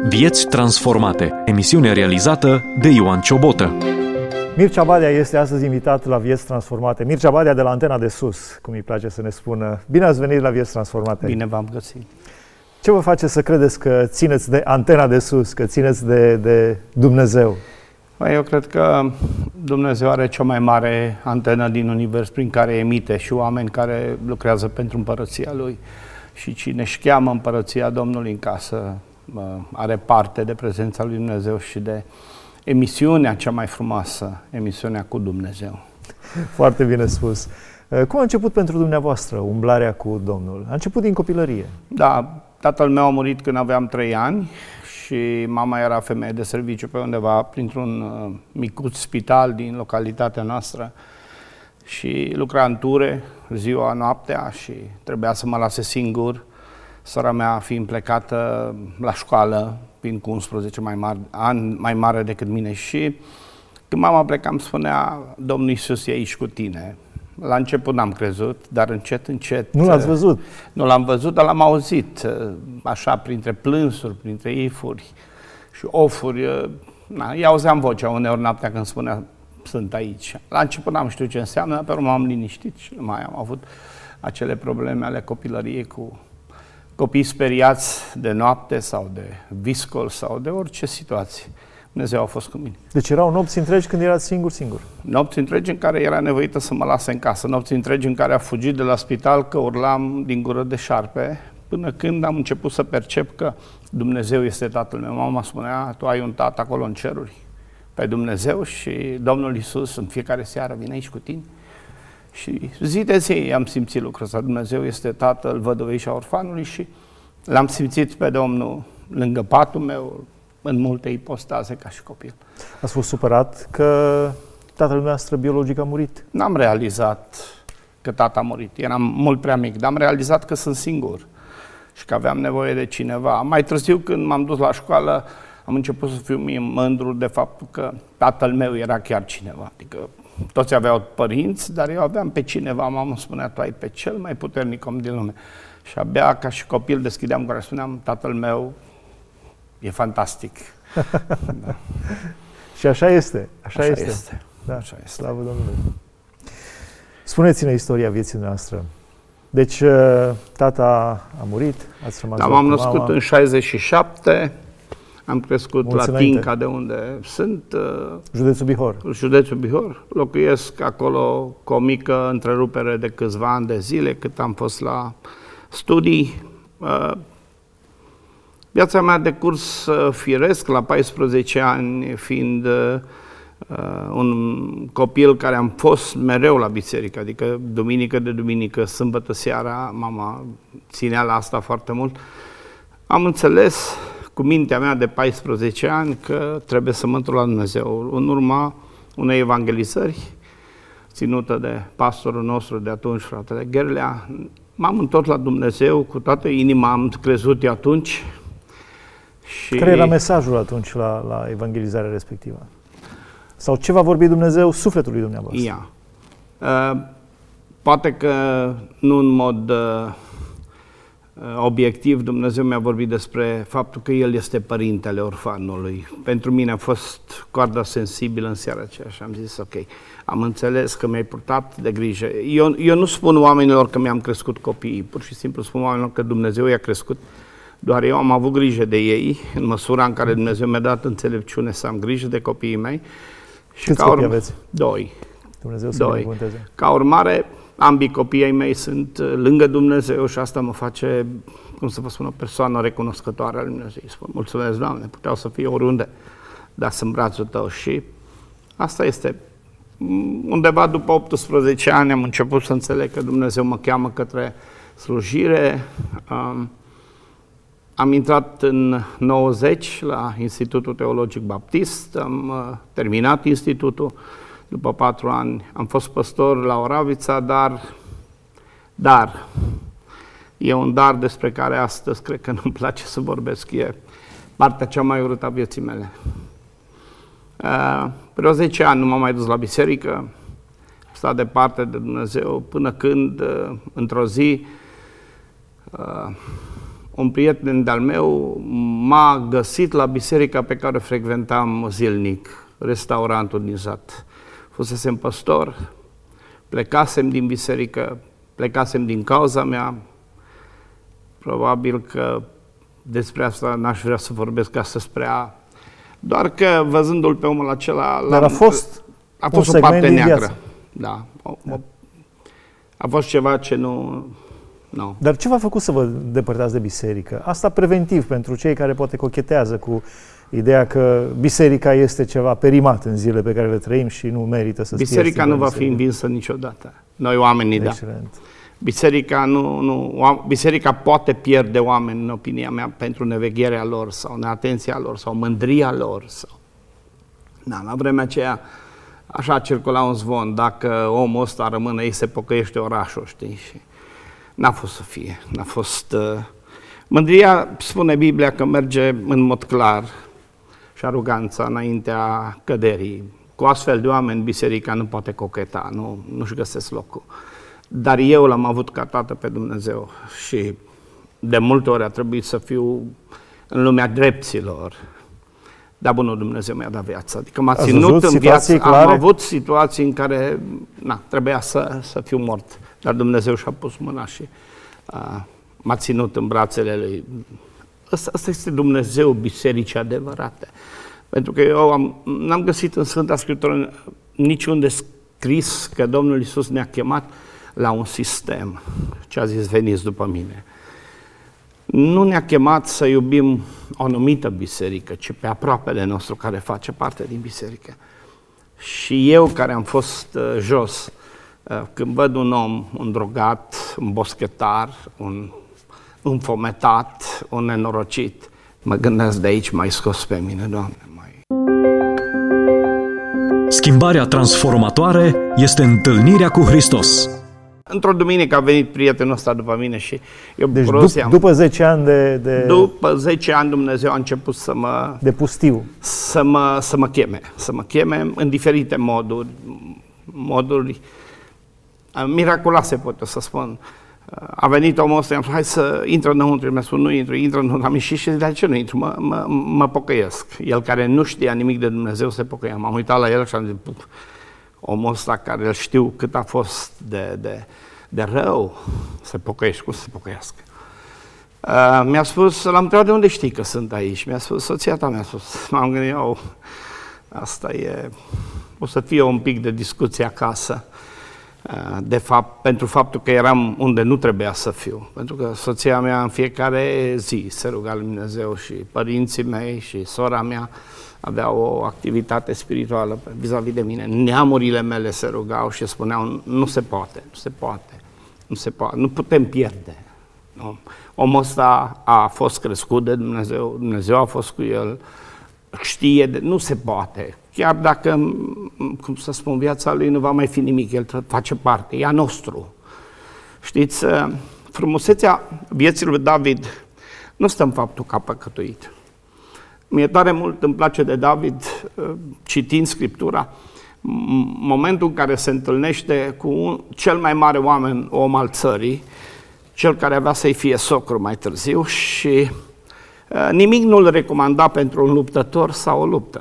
Vieți transformate. Emisiune realizată de Ioan Ciobotă. Mircea Badea este astăzi invitat la Vieți Transformate. Mircea Badea de la Antena de Sus, cum îi place să ne spună. Bine ați venit la Vieți Transformate. Bine v-am găsit. Ce vă face să credeți că țineți de Antena de Sus, că țineți de Dumnezeu? Eu cred că Dumnezeu are cea mai mare antenă din univers prin care emite și oameni care lucrează pentru împărăția Lui. Și cine își cheamă împărăția Domnului în casă are parte de prezența lui Dumnezeu și de emisiunea cea mai frumoasă, emisiunea cu Dumnezeu. Foarte bine spus. Cum a început pentru dumneavoastră umblarea cu Domnul? A început din copilărie. Da, tatăl meu a murit când aveam 3 ani și mama era femeie de serviciu pe undeva printr-un micuț spital din localitatea noastră și lucra în ture ziua, noaptea și trebuia să mă lase singur, sora mea fiind plecată la școală, fiind cu 11 ani mai mare decât mine. Și când mama pleca îmi spunea: Domnul Iisus e aici cu tine. La început n-am crezut, dar încet... Nu l-ați văzut? Nu l-am văzut, dar l-am auzit, așa, printre plânsuri, printre ifuri și ofuri. Îi auzeam vocea uneori noaptea când spunea: sunt aici. La început n-am știut ce înseamnă, dar pe urmă m-am liniștit și nu mai am avut acele probleme ale copilăriei cu copii speriați de noapte sau de viscol sau de orice situație. Dumnezeu a fost cu mine. Deci erau nopți întregi când erați singur? Nopți întregi în care era nevoită să mă lase în casă, nopți întregi în care a fugit de la spital că urlam din gură de șarpe, până când am început să percep că Dumnezeu este Tatăl meu. Mama spunea: tu ai un tată acolo în ceruri, pe Dumnezeu, și Domnul Iisus în fiecare seară vine aici cu tine. Și zi de zi am simțit lucrul ăsta. Dumnezeu este Tatăl văduvei și a orfanului și l-am simțit pe Domnul lângă patul meu, în multe ipostaze ca și copil. Ați fost supărat că tatăl dumneavoastră biologic a murit? N-am realizat că tata a murit. Eram mult prea mic, dar am realizat că sunt singur și că aveam nevoie de cineva. Mai târziu, când m-am dus la școală, am început să fiu mândru de faptul că tatăl meu era chiar cineva. Adică toți aveau părinți, dar eu aveam pe cineva. Mama îmi spunea: tu ai pe cel mai puternic om din lume. Și abia ca și copil deschideam gura și spuneam: tatăl meu e fantastic. Da. Și așa este. Așa este. Da, așa este. Slavă Domnului. Spuneți-ne istoria vieții noastre. Deci, tata a murit, ați rămas. M-am născut în 67, am crescut mulți la Tinca, de unde sunt. Județul Bihor. Județul Bihor. Locuiesc acolo cu o mică întrerupere de câțiva ani de zile, cât am fost la studii. Viața mea de curs firesc, la 14 ani, fiind un copil care am fost mereu la biserică, adică duminică de duminică, sâmbătă seara, mama ținea la asta foarte mult. Am înțeles cu mintea mea de 14 ani că trebuie să mă întorc la Dumnezeu. În urma unei evangelizări ținută de pastorul nostru de atunci, fratele Gherlea, m-am întors la Dumnezeu cu toată inima, am crezut eu atunci. Și care era mesajul atunci la evangelizarea respectivă? Sau ce va vorbi Dumnezeu sufletului dumneavoastră? Poate că nu în mod obiectiv Dumnezeu mi-a vorbit despre faptul că El este părintele orfanului. Pentru mine a fost coarda sensibilă în seara aceea și am zis: ok, am înțeles că mi-ai purtat de grijă. Eu nu spun oamenilor că mi-am crescut copiii, pur și simplu spun oamenilor că Dumnezeu i-a crescut. Doar eu am avut grijă de ei, în măsura în care Dumnezeu mi-a dat înțelepciune să am grijă de copiii mei. Și câți copii aveți? 2. Dumnezeu să binecuvânteze. Ca urmare, ambii copiii ai mei sunt lângă Dumnezeu și asta mă face, cum să vă spun, o persoană recunoscătoare a lui Dumnezeu. Îi spun: mulțumesc, Doamne, puteau să fie oriunde, dar sunt brațul Tău. Și asta este. Undeva după 18 ani am început să înțeleg că Dumnezeu mă cheamă către slujire. Am intrat în 90 la Institutul Teologic Baptist, am terminat institutul, după 4 ani am fost păstor la Oravița, dar e un dar despre care astăzi cred că nu-mi place să vorbesc, e partea cea mai urâtă a vieții mele. Vreo 10 ani nu m-am mai dus la biserică, am stat departe de Dumnezeu, până când, într-o zi, un prieten de-al meu m-a găsit la biserica pe care o frecventam zilnic, restaurantul din sat. Fusesem păstor, plecasem din biserică, plecasem din cauza mea. Probabil că despre asta n-aș vrea să vorbesc astăzi prea. Doar că văzându-l pe omul acela... Dar a fost o parte neagră. Da. A fost ceva ce nu... Dar ce v-a făcut să vă depărtați de biserică? Asta preventiv pentru cei care poate cochetează cu ideea că biserica este ceva perimat în zilele pe care le trăim și nu merită să biserica nu va fi învinsă niciodată. Noi oamenii, da. Biserica poate pierde oameni, în opinia mea, pentru nevegherea lor sau neatenția lor sau mândria lor. La vremea aceea, așa circula un zvon, dacă omul ăsta rămâne, ei se pocăiește orașul, știi? Și n-a fost să fie, n-a fost... Mândria, spune Biblia, că merge în mod clar și aroganța înaintea căderii. Cu astfel de oameni, biserica nu poate cocheta, nu-și găsesc locul. Dar eu l-am avut ca tată pe Dumnezeu și de multe ori a trebuit să fiu în lumea drepților. Dar bunul Dumnezeu mi-a dat viața. Adică m-a ținut în viață. Am avut situații în care trebuia să fiu mort. Dar Dumnezeu și-a pus mâna și m-a ținut în brațele Lui. Asta este Dumnezeu bisericii adevărate. Pentru că eu n-am găsit în Sfânta Scriptură niciunde scris că Domnul Iisus ne-a chemat la un sistem. Ce a zis, veniți după mine. Nu ne-a chemat să iubim o anumită biserică, ci pe aproapele nostru care face parte din biserică. Și eu, care am fost jos, când văd un om, un drogat, un boschetar, un înfometat, un nenorocit, mă gândesc, de aici m-ai scos pe mine, Doamne. Schimbarea transformatoare este întâlnirea cu Hristos. Într-o duminică a venit prietenul ăsta după mine și eu după 10 ani După 10 ani Dumnezeu a început de pustiu. Să mă cheme în diferite moduri miraculoase, pot să spun. A venit omul ăsta, i-am spus, hai să intră înăuntru, mi-a spus, nu intră înăuntru, am ieșit și zic, de ce nu intru? Mă pocăiesc. El care nu știa nimic de Dumnezeu se pocăia. M-am uitat la el și am zis, omul ăsta care îl știu cât a fost de rău, se pocăiește, cum să se pocăiască? Mi-a spus, l-am întrebat de unde știi că sunt aici. Mi-a spus, soția ta mi-a spus. M-am gândit, asta e, o să fie un pic de discuție acasă. De fapt, pentru faptul că eram unde nu trebuia să fiu. Pentru că soția mea în fiecare zi se ruga lui Dumnezeu și părinții mei și sora mea avea o activitate spirituală vis-a-vis de mine. Neamurile mele se rugau și spuneau, nu se poate, nu putem pierde. Nu? Omul ăsta a fost crescut de Dumnezeu, Dumnezeu a fost cu el, știe, nu se poate. Chiar dacă, cum să spun, viața lui nu va mai fi nimic, el face parte, e a nostru. Știți, frumusețea vieții lui David nu stă în faptul că a păcătuit. Mie tare mult îmi place de David, citind Scriptura, momentul în care se întâlnește cu cel mai mare om al țării, cel care avea să-i fie socru mai târziu și nimic nu îl recomanda pentru un luptător sau o luptă.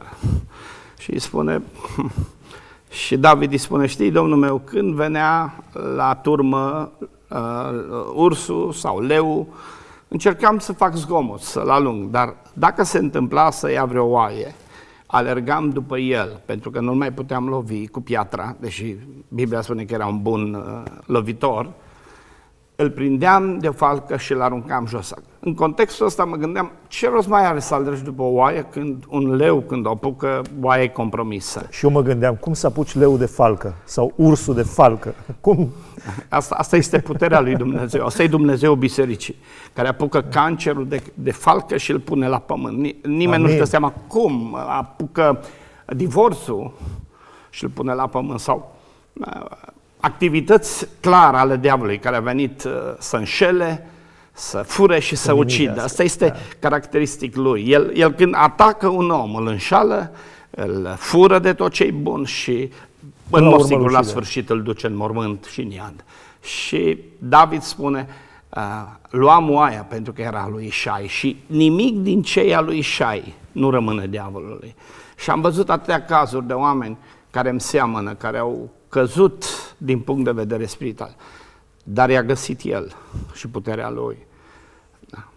Și David îi spune, știi, domnul meu, când venea la turmă ursul sau leu, încercam să fac zgomot, să-l alung, dar dacă se întâmpla să ia vreo oaie, alergam după el, pentru că nu mai puteam lovi cu piatra, deși Biblia spune că era un bun lovitor, îl prindeam de o falcă și îl aruncam jos. În contextul ăsta mă gândeam, ce rost mai are să alergi după o oaie când un leu, când o apucă, oaia e compromisă. Și eu mă gândeam, cum să apuci leul de falcă sau ursul de falcă? Cum? Asta este puterea lui Dumnezeu, asta e Dumnezeu bisericii, care apucă cancerul de falcă și îl pune la pământ. Nimeni nu-și dă seama cum apucă divorțul și îl pune la pământ sau... activități clare ale diavolului care a venit să înșele, să fure și să ucidă. Asta este caracteristic lui. El când atacă un om, îl înșală, îl fură de tot ce-i bun și în mod sigur la sfârșit îl duce în mormânt și în iad. Și David spune, luam oaia pentru că era lui Ișai și nimic din ce e a lui Ișai nu rămâne diavolului. Și am văzut atâtea cazuri de oameni care îmi seamănă, care au căzut din punct de vedere spiritual, dar i-a găsit el și puterea lui. Da.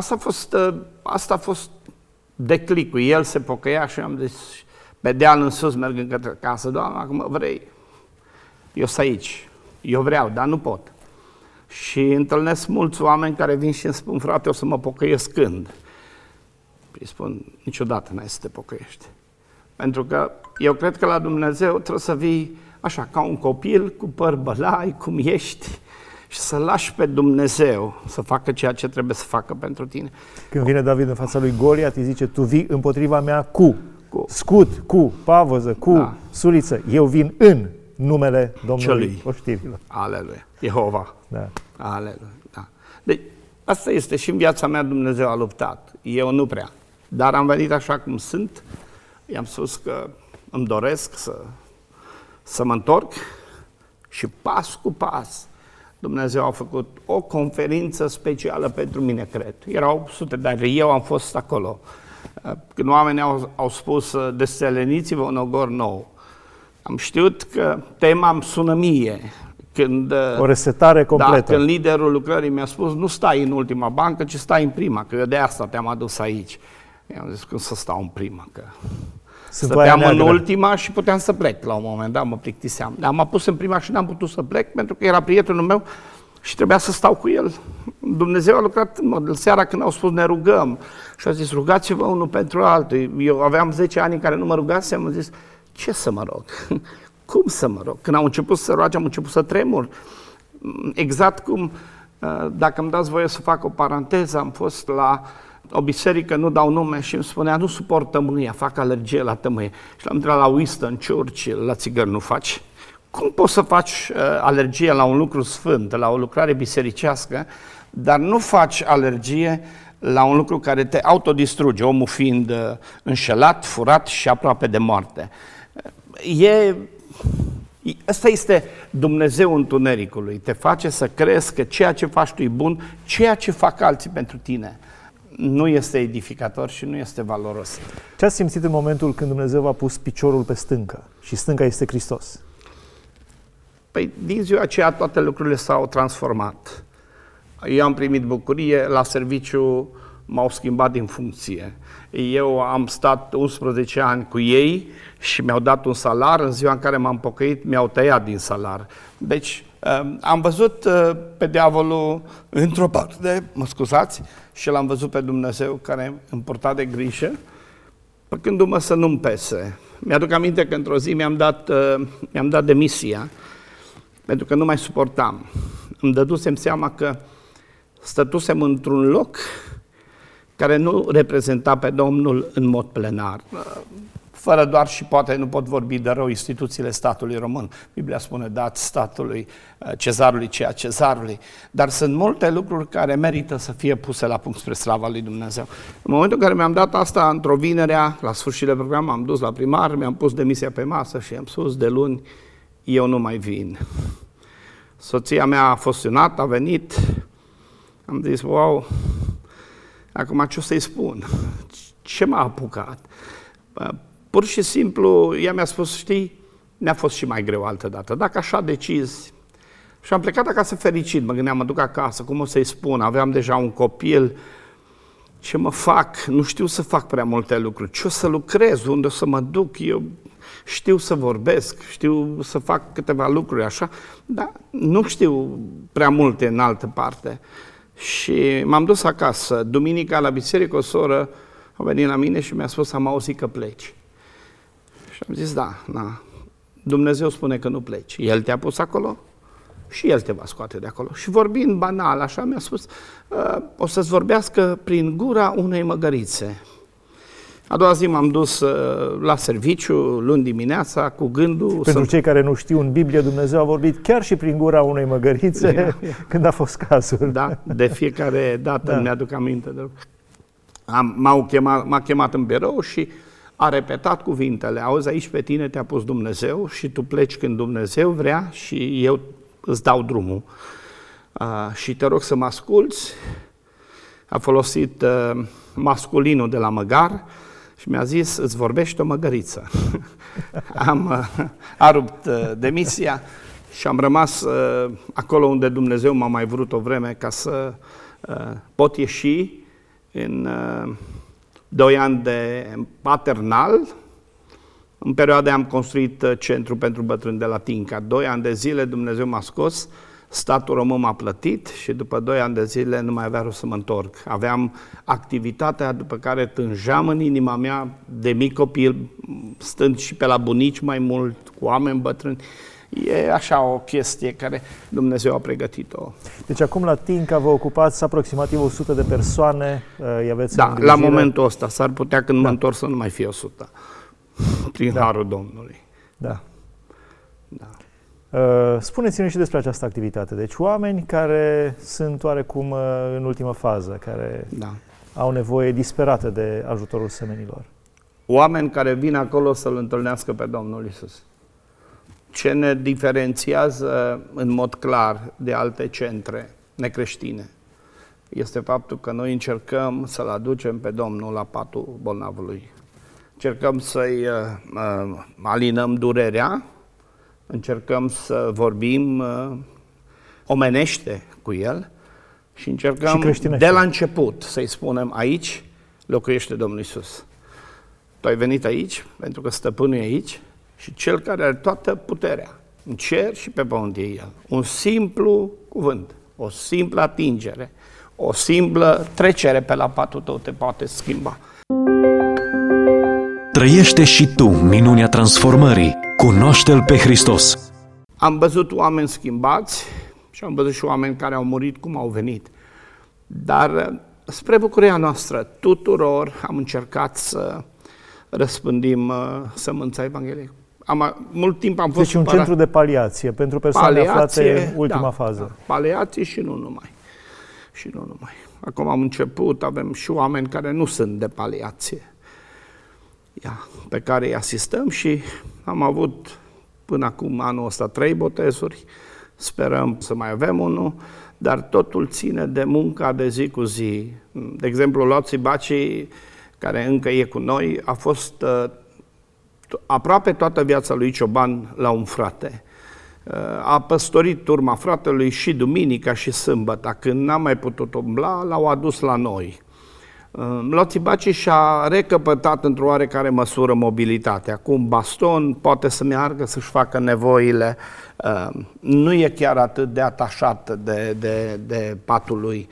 Asta a fost declicul. El se pocăia și am zis, pe deal în sus, mergând către casă, Doamne, acum vrei, eu sunt aici, eu vreau, dar nu pot. Și întâlnesc mulți oameni care vin și îmi spun, frate, o să mă pocăiesc când? Îi spun, niciodată n-ai să te pocăiești. Pentru că eu cred că la Dumnezeu trebuie să vii așa, ca un copil, cu păr bălai, cum ești, și să lași pe Dumnezeu să facă ceea ce trebuie să facă pentru tine. Când vine David în fața lui Goliat, îi zice, tu vii împotriva mea cu scut, cu pavăză, cu suliță. Eu vin în numele Domnului oștirilor. Aleluia. Jehova. Da. Aleluia. Da. Deci, asta este și în viața mea Dumnezeu a luptat. Eu nu prea. Dar am venit așa cum sunt. I-am spus că îmi doresc să mă întorc și pas cu pas Dumnezeu a făcut o conferință specială pentru mine, cred. Erau sute, dar eu am fost acolo. Când oamenii au spus, deseleniți-vă un ogor nou, am știut că tema îmi sună mie. Când, o resetare completă. Da, când liderul lucrării mi-a spus, nu stai în ultima bancă, ci stai în prima, că eu de asta te-am adus aici. I-am zis, cum să stau în prima, că stăteam în ultima și puteam să plec la un moment dat, mă plictiseam. Dar m-a pus în prima și n-am putut să plec pentru că era prietenul meu și trebuia să stau cu el. Dumnezeu a lucrat în seara când au spus ne rugăm și a zis rugați-vă unul pentru altul. Eu aveam 10 ani în care nu mă rugasem, am zis ce să mă rog? Cum să mă rog? Când am început să roage, am început să tremur. Exact cum, dacă îmi dați voie să fac o paranteză, am fost la o biserică, nu dau nume, și îmi spunea, nu suport tămâia, fac alergie la tămâie. Și l-am întrebat la Winston Churchill, la țigări nu faci? Cum poți să faci alergie la un lucru sfânt, la o lucrare bisericească, dar nu faci alergie la un lucru care te autodistruge, omul fiind înșelat, furat și aproape de moarte? Ăsta este Dumnezeu întunericului, te face să crezi că ceea ce faci tu e bun, ceea ce fac alții pentru tine nu este edificator și nu este valoros. Ce ați simțit în momentul când Dumnezeu v-a pus piciorul pe stâncă și stânca este Hristos? Păi din ziua aceea toate lucrurile s-au transformat. Eu am primit bucurie, la serviciu m-au schimbat din funcție. Eu am stat 11 ani cu ei și mi-au dat un salar, în ziua în care m-am pocăit mi-au tăiat din salar. Deci am văzut pe diavolul într-o parte, mă scuzați, și l-am văzut pe Dumnezeu care îmi purta de grijă, făcându-mă să nu-mi pese. Mi-aduc aminte că într-o zi mi-am dat demisia, pentru că nu mai suportam. Îmi dădusem seama că stătusem într-un loc care nu reprezenta pe Domnul în mod plenar. Fără doar și poate nu pot vorbi de rău instituțiile statului român. Biblia spune, dați statului, cezarului ceea cezarului. Dar sunt multe lucruri care merită să fie puse la punct spre slava lui Dumnezeu. În momentul în care mi-am dat asta, într-o vinerea, la sfârșit de program, am dus la primar, mi-am pus demisia pe masă și am spus, de luni, eu nu mai vin. Soția mea a fost sunat, a venit, am zis, wow, acum ce o să-i spun? Ce m-a apucat? Pur și simplu, ea mi-a spus, știi, ne-a fost și mai greu altă dată. Dacă așa decizi... Și am plecat acasă fericit, mă gândeam, mă duc acasă, cum o să-i spun? Aveam deja un copil, ce mă fac? Nu știu să fac prea multe lucruri. Ce o să lucrez? Unde o să mă duc? Eu știu să vorbesc, știu să fac câteva lucruri așa, dar nu știu prea multe în altă parte. Și m-am dus acasă. Duminica la biserică, o soră a venit la mine și mi-a spus, am auzit că pleci. Și am zis, da, Dumnezeu spune că nu pleci. El te-a pus acolo și El te va scoate de acolo. Și vorbind banal, așa, mi-a spus, o să-ți vorbească prin gura unei măgărițe. A doua zi m-am dus la serviciu, luni dimineața, cu gândul... Pentru cei care nu știu, în Biblie Dumnezeu a vorbit chiar și prin gura unei măgărițe când a fost cazul. Da, de fiecare dată mi-aduc aminte. M-a chemat în birou și a repetat cuvintele. Auzi, aici pe tine te-a pus Dumnezeu și tu pleci când Dumnezeu vrea și eu îți dau drumul. și te rog să mă asculți. A folosit masculinul de la măgar și mi-a zis, îți vorbește o măgăriță. A rupt demisia și am rămas acolo unde Dumnezeu m-a mai vrut o vreme ca să pot ieși în 2 ani de paternal. În perioada am construit centru pentru bătrâni de la Tinca. 2 ani de zile Dumnezeu m-a scos, statul român m-a plătit și după 2 ani de zile nu mai avea rost să mă întorc. Aveam activitatea după care tânjeam în inima mea de mic copil, stând și pe la bunici mai mult, cu oameni bătrâni. E așa o chestie care Dumnezeu a pregătit-o. Deci acum la Tinca vă ocupați aproximativ 100 de persoane, îi aveți Da, în îngrijire. la momentul ăsta s-ar putea când mă întorc să nu mai fie 100, prin harul Domnului. Da. Da. Spuneți-ne și despre această activitate. Deci oameni care sunt oarecum în ultimă fază, care au nevoie disperată de ajutorul semenilor. Oameni care vin acolo să-L întâlnească pe Domnul Iisus. Ce ne diferențiază în mod clar de alte centre necreștine este faptul că noi încercăm să-L aducem pe Domnul la patul bolnavului. Încercăm să-i alinăm durerea, încercăm să vorbim omenește cu El și încercăm de la început să-i spunem aici locuiește Domnul Iisus. Tu ai venit aici pentru că stăpânul e aici și Cel care are toată puterea în cer și pe pământ e El. Un simplu cuvânt, o simplă atingere, o simplă trecere pe la patul tău te poate schimba. Trăiește și tu minunea transformării. Cunoaște-L pe Hristos. Am văzut oameni schimbați și am văzut și oameni care au murit cum au venit. Dar spre bucuria noastră tuturor am încercat să răspândim sămânța Evangheliei. Mult timp am fost deci un centru de paliație pentru persoane aflate în ultima fază. Da, paliație și nu numai. Și nu numai. Acum am început, avem și oameni care nu sunt de paliație, pe care îi asistăm și am avut până acum anul ăsta 3 botezuri, sperăm să mai avem unul, dar totul ține de munca de zi cu zi. De exemplu, Loții Bacii, care încă e cu noi, a fost aproape toată viața lui cioban la un frate. A păstorit turma fratelui și duminica și sâmbătă. Când n-a mai putut umbla, l-au adus la noi. Loții Bacii și-a recăpătat într-o oarecare măsură mobilitatea. Cu un baston poate să meargă, să-și facă nevoile. Nu e chiar atât de atașat de patul lui.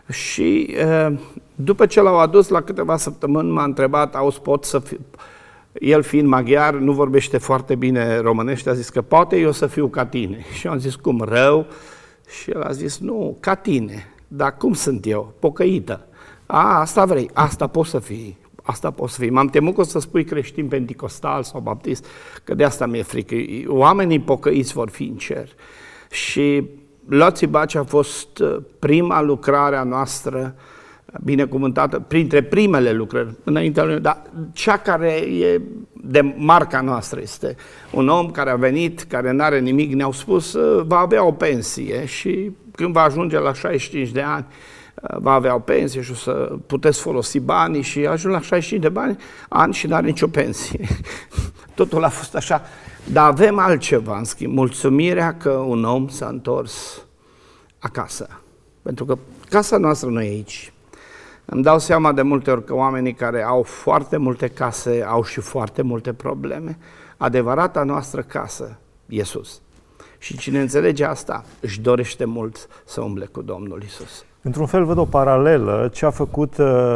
Și după ce l-au adus la câteva săptămâni, m-a întrebat, auzi, pot să fiu... El fiind maghiar, nu vorbește foarte bine românește, a zis că poate eu să fiu ca tine. Și eu am zis, cum, rău? Și el a zis, nu, ca tine. Dar cum sunt eu? Pocăită. Asta vrei, asta poți să fii. Asta poți să fii. M-am temut că o să spui creștin penticostal sau baptist, că de asta mi-e frică. Oamenii pocăiți vor fi în cer. Și Loții Baci a fost prima lucrare a noastră binecuvântată, printre primele lucrări înaintea lui, dar cea care e de marca noastră este un om care a venit, care n-are nimic, ne-au spus va avea o pensie și când va ajunge la 65 de ani va avea o pensie și o să puteți folosi banii și ajung la 65 de ani și n-are nicio pensie. Totul a fost așa. Dar avem altceva, în schimb, mulțumirea că un om s-a întors acasă. Pentru că casa noastră nu e aici. Îmi dau seama de multe ori că oamenii care au foarte multe case au și foarte multe probleme. Adevărata noastră casă, Iisus. Și cine înțelege asta, își dorește mult să umble cu Domnul Iisus. Într-un fel văd o paralelă, ce a făcut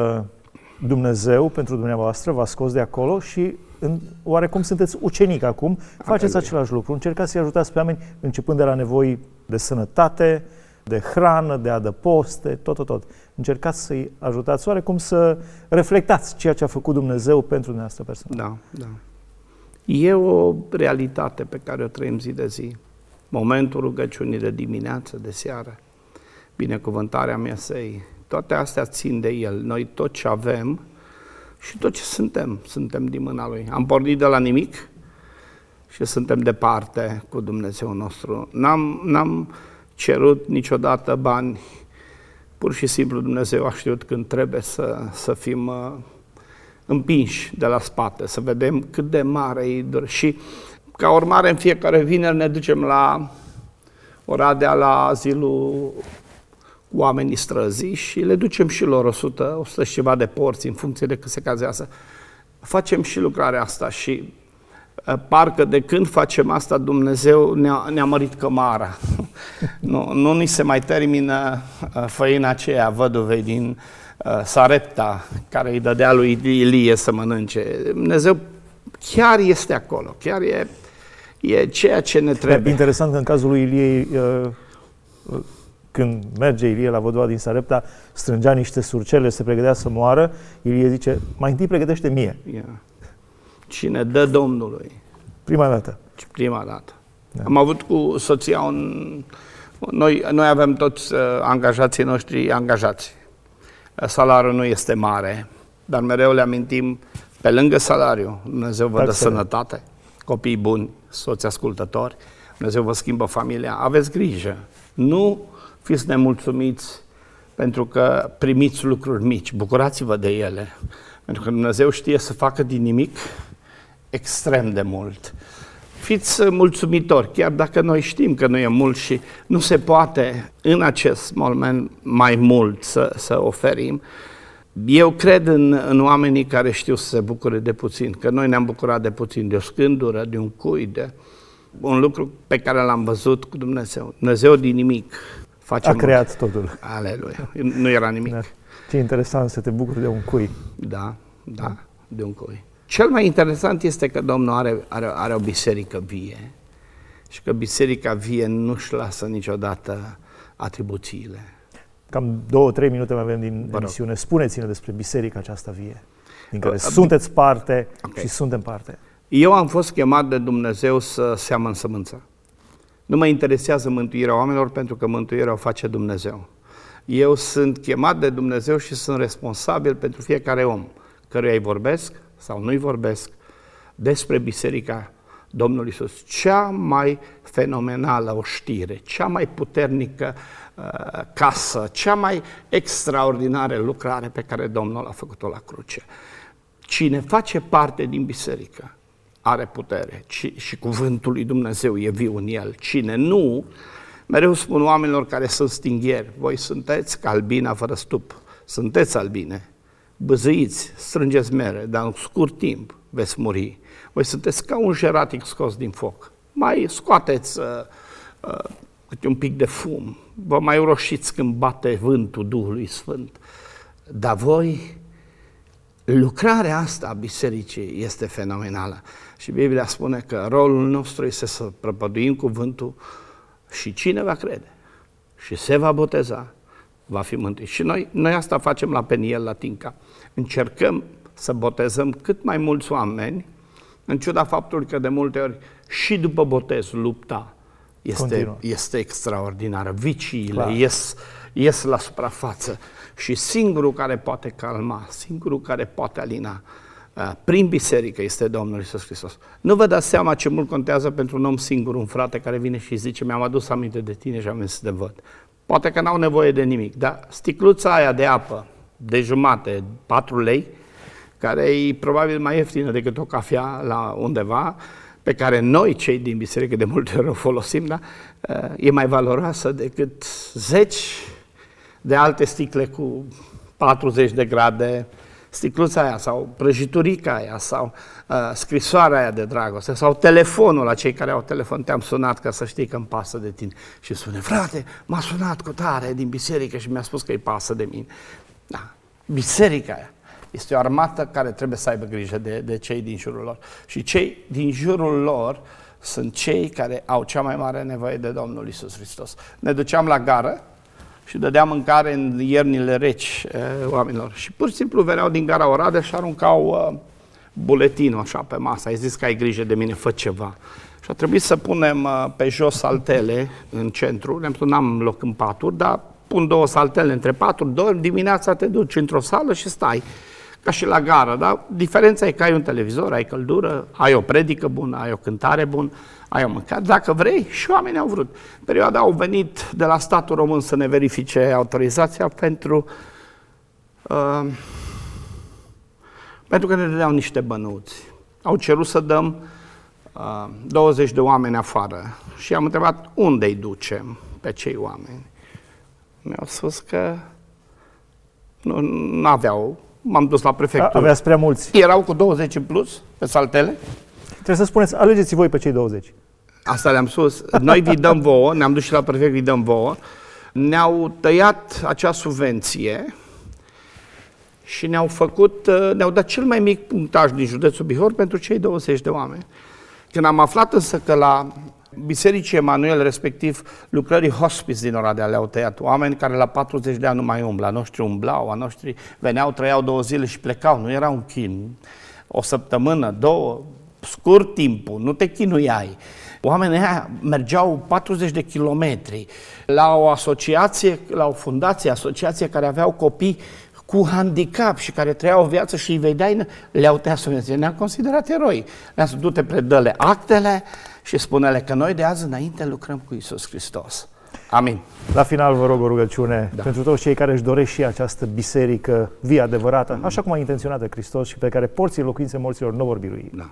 Dumnezeu pentru dumneavoastră, v-a scos de acolo și oarecum sunteți ucenic acum, faceți același lucru, încercați să-i ajutați pe oameni începând de la nevoi de sănătate, de hrană, de adăpost, de tot. Încercați să-i ajutați oarecum să reflectați ceea ce a făcut Dumnezeu pentru dumneavoastră persoană. Da. E o realitate pe care o trăim zi de zi. Momentul rugăciunii de dimineață, de seară, binecuvântarea mesei, toate astea țin de El. Noi tot ce avem și tot ce suntem din mâna Lui. Am pornit de la nimic și suntem departe cu Dumnezeu nostru. cerut niciodată bani. Pur și simplu Dumnezeu a știut când trebuie să fim împinși de la spate, să vedem cât de mare e dur. Și ca urmare, în fiecare vineri ne ducem la Oradea, la azilul oamenii străzii și le ducem și lor 100 și ceva de porți, în funcție de cât se cazează. Facem și lucrarea asta și parcă de când facem asta Dumnezeu ne-a mărit cămara. Nu ni se mai termină făina aceea văduvei din Sarepta, care îi dădea lui Ilie să mănânce. Dumnezeu chiar este acolo, chiar e ceea ce ne trebuie. Interesant că în cazul lui Ilie, când merge Ilie la văduva din Sarepta, strângea niște surcele, se pregătea să moară, Ilie zice, mai întâi pregătește mie. Cine dă Domnului. Prima dată. Prima dată. Da. Am avut cu soția Noi avem toți angajații noștri angajați. Salariul nu este mare, dar mereu le amintim, pe lângă salariu, Dumnezeu vă dă sănătate, copii buni, soți ascultători, Dumnezeu vă schimbă familia. Aveți grijă. Nu fiți nemulțumiți pentru că primiți lucruri mici. Bucurați-vă de ele. Pentru că Dumnezeu știe să facă din nimic extrem de mult. Fiți mulțumitori, chiar dacă noi știm că nu e mult și nu se poate în acest moment mai mult să oferim. Eu cred în oamenii care știu să se bucure de puțin, că noi ne-am bucurat de puțin, de o scândură, de un cui, de un lucru pe care l-am văzut cu Dumnezeu. Dumnezeu din nimic face mult. Creat totul. Aleluia. Nu era nimic. Da. Ce interesant să te bucuri de un cui. Da, de un cui. Cel mai interesant este că Domnul are o biserică vie și că biserica vie nu-și lasă niciodată atribuțiile. Cam 2-3 minute mai avem din emisiune. Spuneți-ne despre biserica aceasta vie, din care sunteți parte și suntem parte. Eu am fost chemat de Dumnezeu să seamăn sămânța. Nu mă interesează mântuirea oamenilor pentru că mântuirea o face Dumnezeu. Eu sunt chemat de Dumnezeu și sunt responsabil pentru fiecare om, căruia îi vorbesc sau nu-i vorbesc despre biserica Domnului Iisus. Cea mai fenomenală oștire, cea mai puternică casă, cea mai extraordinară lucrare pe care Domnul a făcut-o la cruce. Cine face parte din biserică are putere și cuvântul lui Dumnezeu e viu în el. Cine nu, mereu spun oamenilor care sunt stinghieri, voi sunteți ca albina fără stup, sunteți albine, băzâiți, strângeți mere, dar în scurt timp veți muri. Voi sunteți ca un jeratic scos din foc. Mai scoateți câte un pic de fum, vă mai roșiți când bate vântul Duhului Sfânt. Dar voi, lucrarea asta a bisericii este fenomenală. Și Biblia spune că rolul nostru este să prăpăduim cuvântul și cine va crede și se va boteza, va fi mântuit. Și noi asta facem la Peniel, la Tinca. Încercăm să botezăm cât mai mulți oameni, în ciuda faptului că de multe ori și după botez lupta este extraordinară. Viciile ies la suprafață și singurul care poate calma, singurul care poate alina prin biserică este Domnul Iisus Hristos. Nu vă dați seama ce mult contează pentru un om singur, un frate care vine și zice mi-am adus aminte de tine și am venit să te văd. Poate că n-au nevoie de nimic, dar sticluța aia de apă de jumate, 4 lei, care e probabil mai ieftină decât o cafea la undeva, pe care noi, cei din biserică, de multe ori o folosim, da? E mai valoroasă decât 10 de alte sticle cu 40 de grade, sticluța aia sau prăjiturica aia sau scrisoarea aia de dragoste sau telefonul la cei care au telefon, te-am sunat ca să știi că îmi pasă de tine și spune, frate, m-a sunat cu tare din biserică și mi-a spus că îi pasă de mine. Da. Biserica aia este o armată care trebuie să aibă grijă de cei din jurul lor. Și cei din jurul lor sunt cei care au cea mai mare nevoie de Domnul Iisus Hristos. Ne duceam la gară și dădeam mâncare în iernile reci oamenilor. Și pur și simplu veneau din gara Oradea și aruncau buletinul așa pe masă. Ai zis că ai grijă de mine, fă ceva. Și a trebuit să punem pe jos saltele în centru. Le-am spus, n-am loc în paturi, dar pun 2 saltele între paturi, 2 dimineața te duci într-o sală și stai. ca și la gară, dar diferența e că ai un televizor, ai căldură, ai o predică bună, ai o cântare bună, ai o mâncare, dacă vrei, și oamenii au vrut. În perioada au venit de la statul român să ne verifice autorizația pentru că ne dădeau niște bănuți. Au cerut să dăm 20 de oameni afară și am întrebat unde îi ducem pe cei oameni. Mi-au spus că nu aveau. M-am dus la prefectură. Aveați prea mulți. Erau cu 20 în plus pe saltele. Trebuie să spuneți, alegeți voi pe cei 20. Asta le-am spus. Noi vi dăm vouă, ne-am dus și la prefect, vi dăm vouă. Ne-au tăiat acea subvenție și ne-au dat cel mai mic punctaj din județul Bihor pentru cei 20 de oameni. Când am aflat însă că la Bisericii Emanuel, respectiv lucrării hospice din Oradea, le-au tăiat oameni care la 40 de ani nu mai umblă, a noștri umblau, a noștri veneau, trăiau 2 zile și plecau, nu era un chin, o săptămână, 2, scurt timpul, nu te chinuiai. Oamenii ăia mergeau 40 de kilometri la o asociație, la o fundație, asociație care aveau copii cu handicap și care trăiau o viață și îi vedeai, le-au tăiat subvenție. Ne-am considerat eroi. Le-am spus, du-te, predă-le actele și spune-le că noi de azi înainte lucrăm cu Iisus Hristos. Amin. La final vă rog o rugăciune pentru toți cei care își doresc și această biserică vie, adevărată, așa cum a intenționat Hristos și pe care porții locuinței morților nu vor birui. Da.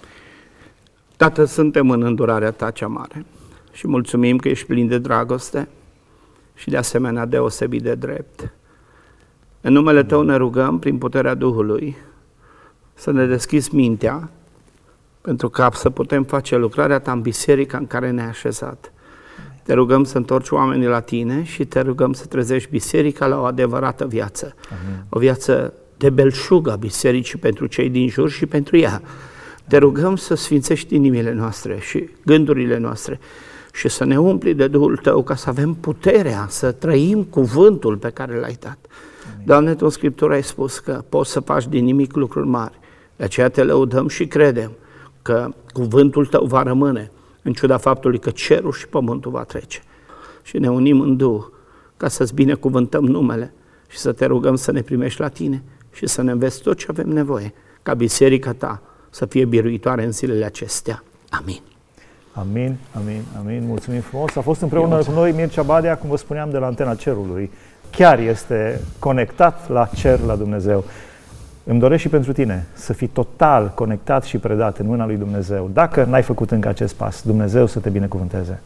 Tată, suntem în îndurarea Ta cea mare și mulțumim că ești plin de dragoste și de asemenea deosebit de drept. În numele Tău ne rugăm, prin puterea Duhului, să ne deschizi mintea pentru ca să putem face lucrarea Ta în biserica în care ne-ai așezat. Te rugăm să întorci oamenii la Tine și te rugăm să trezești biserica la o adevărată viață. Amin. O viață de belșug a bisericii pentru cei din jur și pentru ea. Te rugăm să sfințești inimile noastre și gândurile noastre și să ne umpli de Duhul Tău ca să avem puterea să trăim cuvântul pe care L-ai dat. Amin. Doamne, Tu în Scriptură ai spus că poți să faci din nimic lucruri mari. De aceea Te lăudăm și credem că cuvântul Tău va rămâne, în ciuda faptului că cerul și pământul va trece. Și ne unim în Duh ca să-ți binecuvântăm numele și să Te rugăm să ne primești la Tine și să ne înveți tot ce avem nevoie, ca biserica Ta să fie biruitoare în zilele acestea. Amin. Amin, amin, amin. Mulțumim frumos. A fost împreună cu noi Mircea Badea, cum vă spuneam, de la Antena Cerului. Chiar este conectat la cer, la Dumnezeu. Îmi doresc și pentru tine să fii total conectat și predat în mâna lui Dumnezeu. Dacă n-ai făcut încă acest pas, Dumnezeu să te binecuvânteze.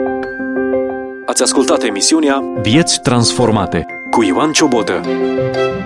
Ați ascultat emisiunea Vieți transformate cu Ioan Ciobotă.